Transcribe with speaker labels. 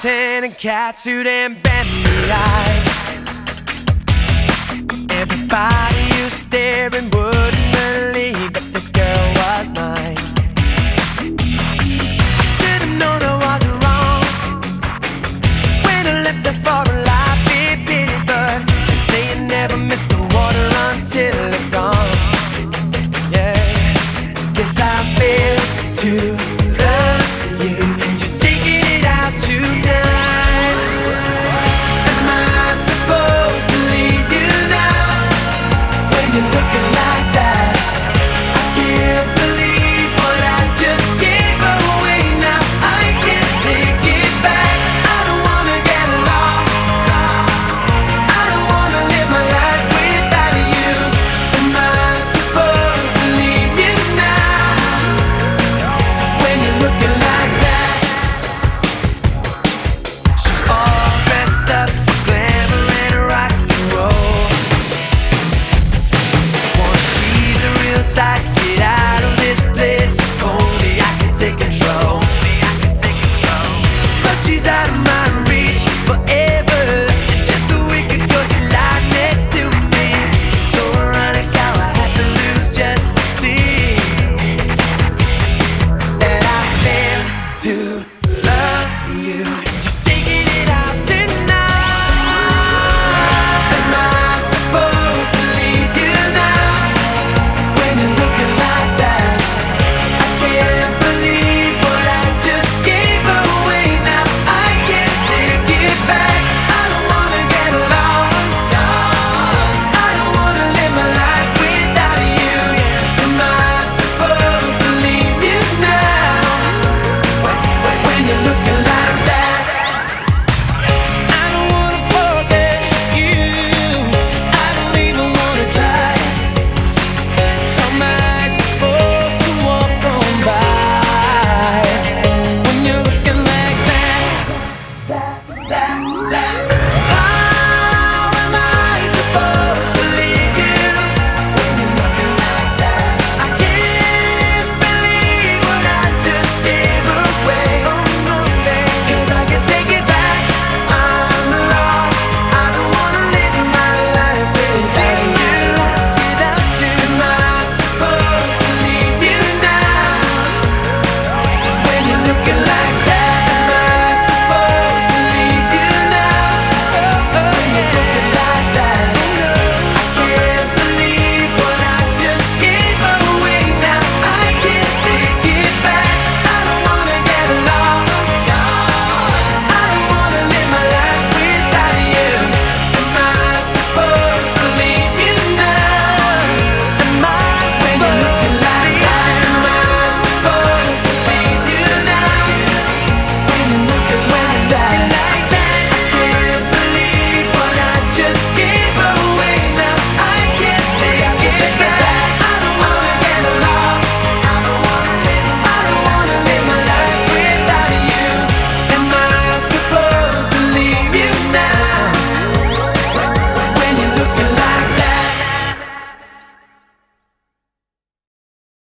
Speaker 1: tan and catsuit and bendy eyes. Everybody you staring wouldn't believe that this girl was mine. I should've known I was wrong when I left her for a life it pity, but they say you never miss the water until it's gone. Yeah, guess I failed to love you, and you're taking it out tonight. Am I supposed to leave you now when you're looking like that? I can't believe what I just gave away. Now I can't take it back. I don't wanna get lost. I don't wanna live my life without you. Am I supposed to leave you now when you're looking like that? She's all dressed up for glamour and rock and roll. Wanna squeeze her real tight, get out of this place. If only I can take control. But she's out of my reach forever. And just a week ago she lied next to me. So ironic how I had to lose just to see that I failed to love you. Just taking it out tonight. Am I supposed to leave you now when you're looking like that? I can't believe what I just gave away. Now I can't take it back. I don't wanna get lost. I don't wanna live my life without you. Am I supposed to leave you now when you're looking like that? I don't wanna forget you. I don't even wanna try. Am I supposed to walk on by when you're looking like that?